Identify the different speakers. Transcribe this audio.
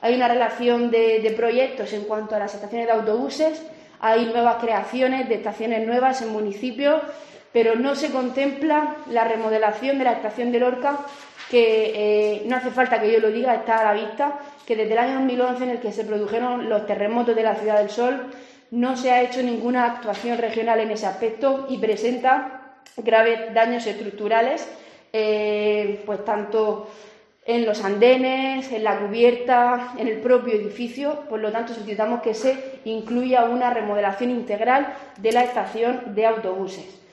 Speaker 1: Hay una relación de proyectos en cuanto a las estaciones de autobuses, hay nuevas creaciones de estaciones nuevas en municipios, pero no se contempla la remodelación de la estación de Lorca, que no hace falta que yo lo diga, está a la vista, que desde el año 2011, en el que se produjeron los terremotos de la Ciudad del Sol, no se ha hecho ninguna actuación regional en ese aspecto y presenta graves daños estructurales, pues tanto en los andenes, en la cubierta, en el propio edificio. Por lo tanto, solicitamos que se incluya una remodelación integral de la estación de autobuses.